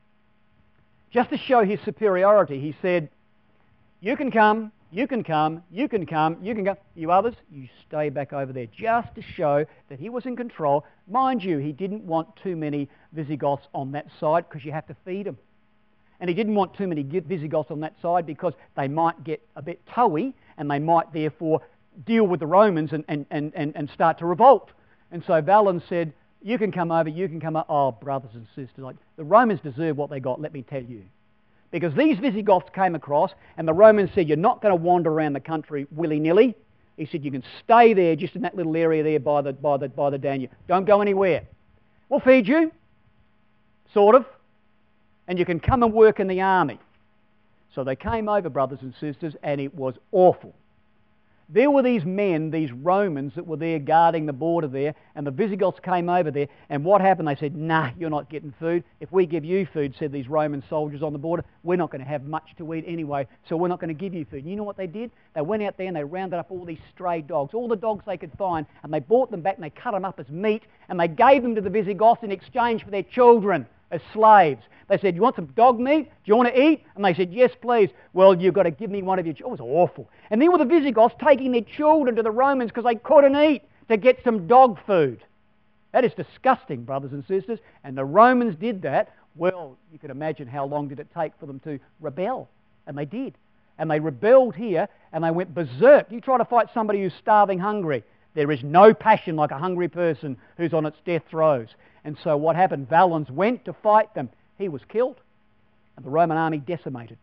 just to show his superiority, he said, you can come, you can come, you can come, you can come. You others, you stay back over there, just to show that he was in control. Mind you, he didn't want too many Visigoths on that side because you have to feed them. And he didn't want too many Visigoths on that side because they might get a bit towy and they might therefore deal with the Romans and start to revolt. And so Valens said, you can come over, you can come over. Oh, brothers and sisters, like, the Romans deserve what they got, let me tell you. Because these Visigoths came across and the Romans said, you're not going to wander around the country willy-nilly. He said, you can stay there just in that little area there by the Danube. Don't go anywhere. We'll feed you, sort of, and you can come and work in the army. So they came over, brothers and sisters, and it was awful. There were these men, these Romans that were there guarding the border there, and the Visigoths came over there, and what happened? They said, nah, you're not getting food. If we give you food, said these Roman soldiers on the border, we're not going to have much to eat anyway, so we're not going to give you food. And you know what they did? They went out there and they rounded up all these stray dogs, all the dogs they could find, and they brought them back and they cut them up as meat, and they gave them to the Visigoths in exchange for their children as slaves. They said, you want some dog meat? Do you want to eat? And they said, yes, please. Well, you've got to give me one of your children. It was awful. And there were the Visigoths taking their children to the Romans because they couldn't eat to get some dog food. That is disgusting, brothers and sisters. And the Romans did that. Well, you can imagine how long did it take for them to rebel. And they did. And they rebelled here and they went berserk. You try to fight somebody who's starving hungry. There is no passion like a hungry person who's on its death throes. And so what happened? Valens went to fight them. He was killed, and the Roman army decimated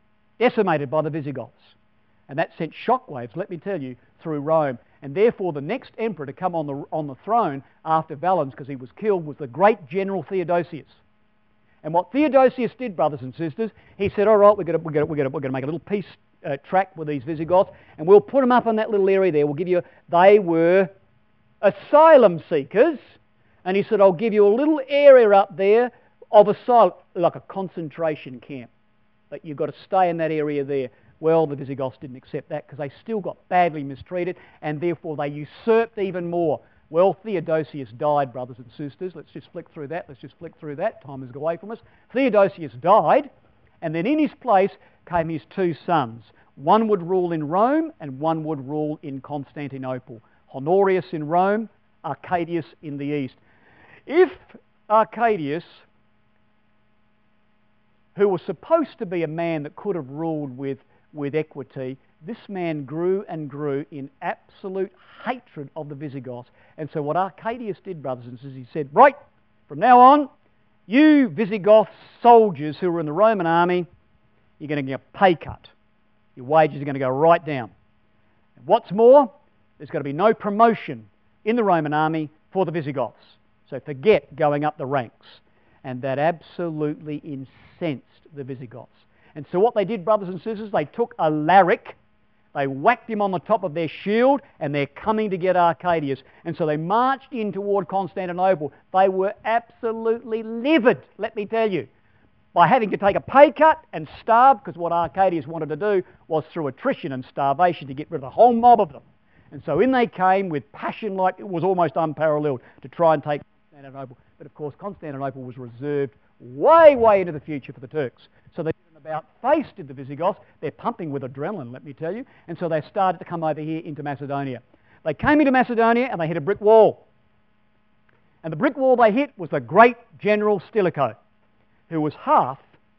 by the Visigoths. And that sent shockwaves, let me tell you, through Rome. And therefore the next emperor to come on the throne after Valens, because he was killed, was the great general Theodosius. And what Theodosius did, brothers and sisters, he said, all right, we're going to make a little peace tract with these Visigoths, and we'll put them up in that little area there. We'll give you, they were asylum seekers, and he said, I'll give you a little area up there of asylum, like a concentration camp. that you've got to stay in that area there. Well, the Visigoths didn't accept that because they still got badly mistreated, and therefore they usurped even more. Well, Theodosius died, brothers and sisters. Let's just flick through that. Time has gone away from us. Theodosius died, and then in his place came his two sons. One would rule in Rome, and one would rule in Constantinople. Honorius in Rome, Arcadius in the east. If Arcadius, who was supposed to be a man that could have ruled with equity, this man grew and grew in absolute hatred of the Visigoths. And so what Arcadius did, brothers and sisters, he said, right, from now on, you Visigoth soldiers who are in the Roman army, you're going to get a pay cut. Your wages are going to go right down. And what's more, there's going to be no promotion in the Roman army for the Visigoths. So forget going up the ranks. And that absolutely incensed the Visigoths. And so what they did, brothers and sisters, they took Alaric, they whacked him on the top of their shield, and they're coming to get Arcadius. And so they marched in toward Constantinople. They were absolutely livid, let me tell you, by having to take a pay cut and starve, because what Arcadius wanted to do was through attrition and starvation to get rid of the whole mob of them. And so in they came with passion like it was almost unparalleled to try and take Constantinople. But of course Constantinople was reserved way, way into the future for the Turks. So they did an about-face, did the Visigoths. They're pumping with adrenaline, let me tell you. And so they started to come over here into Macedonia. They came into Macedonia and they hit a brick wall. And the brick wall they hit was the great general Stilicho, who was half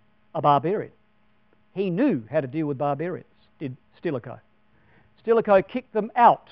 a barbarian. He knew how to deal with barbarians, did Stilicho. Stilicho kicked them out.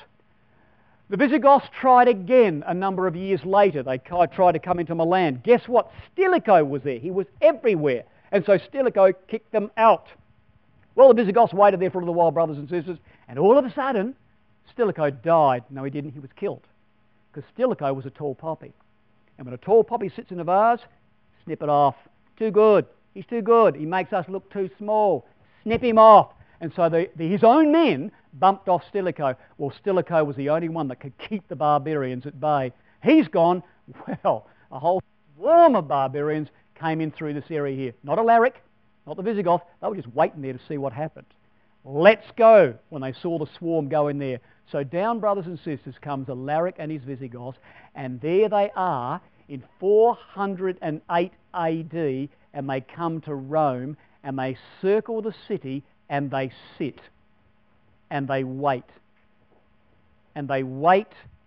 The Visigoths tried again a number of years later. They tried to come into Milan. Guess what? Stilicho was there. He was everywhere. And so Stilicho kicked them out. Well, the Visigoths waited there for a little while, brothers and sisters, and all of a sudden, Stilicho died. No, he didn't. He was killed. Because Stilicho was a tall poppy. And when a tall poppy sits in a vase, snip it off. Too good. He's too good. He makes us look too small. Snip him off. And so his own men bumped off Stilicho. Well, Stilicho was the only one that could keep the barbarians at bay. He's gone. Well, a whole swarm of barbarians came in through this area here. Not Alaric, not the Visigoths. They were just waiting there to see what happened. Let's go when they saw the swarm go in there. So down, brothers and sisters, comes Alaric and his Visigoths, and there they are in 408 AD, and they come to Rome, and they circle the city, and they sit, and they wait, and they wait,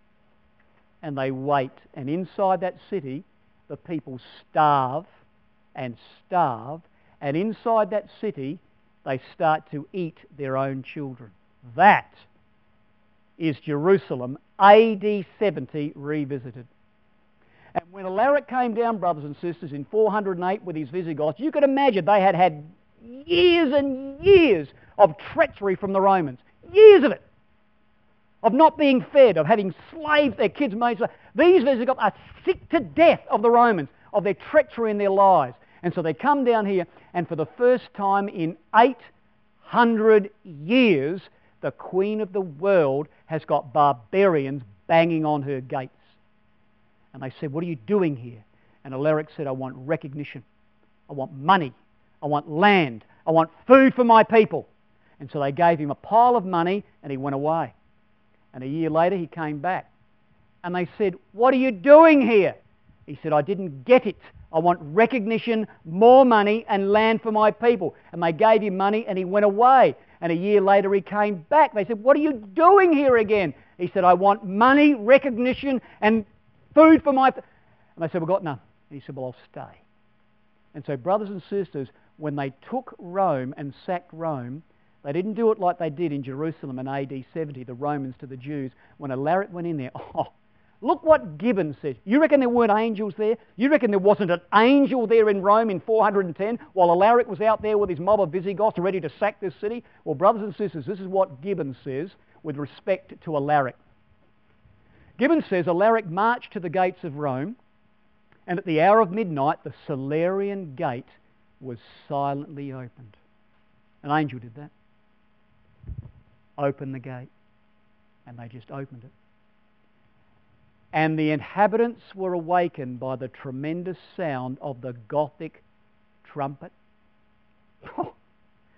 and they wait. And inside that city, the people starve and starve, and inside that city, they start to eat their own children. That is Jerusalem, AD 70 revisited. And when Alaric came down, brothers and sisters, in 408 with his Visigoths, you could imagine they had had years and years of treachery from the Romans. Years of it. Of not being fed, of having slaves, their kids made slaves. These Visigoths are sick to death of the Romans, of their treachery in their lives. And so they come down here, and for the first time in 800 years, the Queen of the world has got barbarians banging on her gates. And they said, what are you doing here? And Alaric said, I want recognition. I want money. I want land. I want food for my people. And so they gave him a pile of money and he went away. And a year later he came back. And they said, what are you doing here? He said, I didn't get it. I want recognition, more money and land for my people. And they gave him money and he went away. And a year later he came back. They said, what are you doing here again? He said, I want money, recognition and food for my... And they said, we've got none. And he said, well, I'll stay. And so, brothers and sisters, when they took Rome and sacked Rome, they didn't do it like they did in Jerusalem in AD 70, the Romans to the Jews. When Alaric went in there, look what Gibbon says. You reckon there weren't angels there? You reckon there wasn't an angel there in Rome in 410 while Alaric was out there with his mob of Visigoths ready to sack this city? Well, brothers and sisters, this is what Gibbon says with respect to Alaric. Gibbon says Alaric marched to the gates of Rome, and at the hour of midnight the Salarian gate was silently opened. An angel did that. Opened the gate, and they just opened it. And the inhabitants were awakened by the tremendous sound of the Gothic trumpet.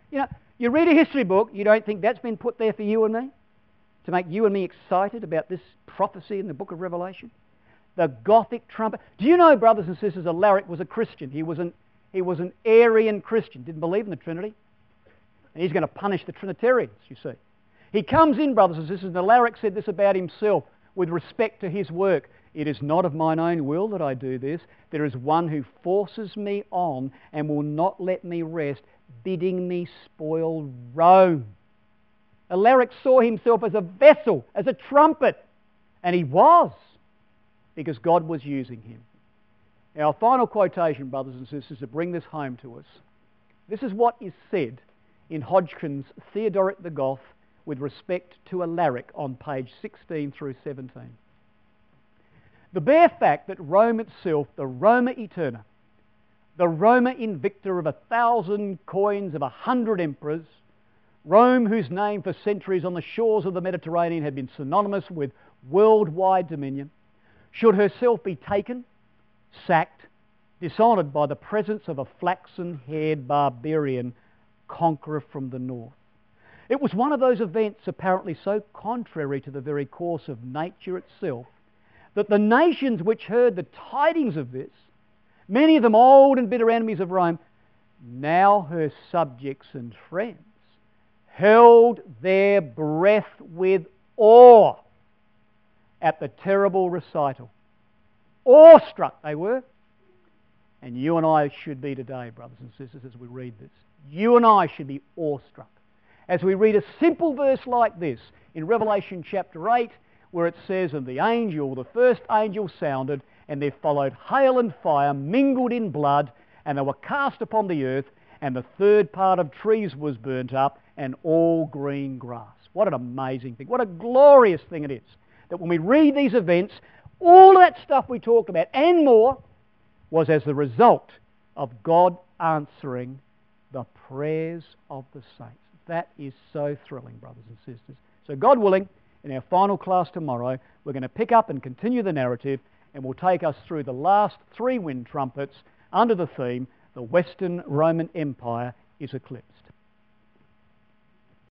You know, you read a history book, you don't think that's been put there for you and me? To make you and me excited about this prophecy in the book of Revelation? The Gothic trumpet. Do you know, brothers and sisters, Alaric was a Christian. He was an Arian Christian, didn't believe in the Trinity. And he's going to punish the Trinitarians, you see. He comes in, brothers and sisters, and Alaric said this about himself with respect to his work. It is not of mine own will that I do this. There is one who forces me on and will not let me rest, bidding me spoil Rome. Alaric saw himself as a vessel, as a trumpet. And he was, because God was using him. Our final quotation, brothers and sisters, to bring this home to us. This is what is said in Hodgkin's Theodoric the Goth with respect to Alaric on page 16 through 17. The bare fact that Rome itself, the Roma Eterna, the Roma Invicta of 1,000 coins of 100 emperors, Rome, whose name for centuries on the shores of the Mediterranean had been synonymous with worldwide dominion, should herself be taken, sacked, dishonoured by the presence of a flaxen-haired barbarian conqueror from the north. It was one of those events apparently so contrary to the very course of nature itself that the nations which heard the tidings of this, many of them old and bitter enemies of Rome, now her subjects and friends, held their breath with awe at the terrible recital. Awestruck they were. And you and I should be today, brothers and sisters, as we read this. You and I should be awestruck as we read a simple verse like this in Revelation chapter 8, where it says, and the first angel sounded, and there followed hail and fire mingled in blood, and they were cast upon the earth, and the third part of trees was burnt up, and all green grass. What an amazing thing. What a glorious thing it is that when we read these events, all of that stuff we talked about and more was as the result of God answering the prayers of the saints. That is so thrilling, brothers and sisters. So God willing, in our final class tomorrow, we're going to pick up and continue the narrative, and we'll take us through the last 3 wind trumpets under the theme, the Western Roman Empire is eclipsed.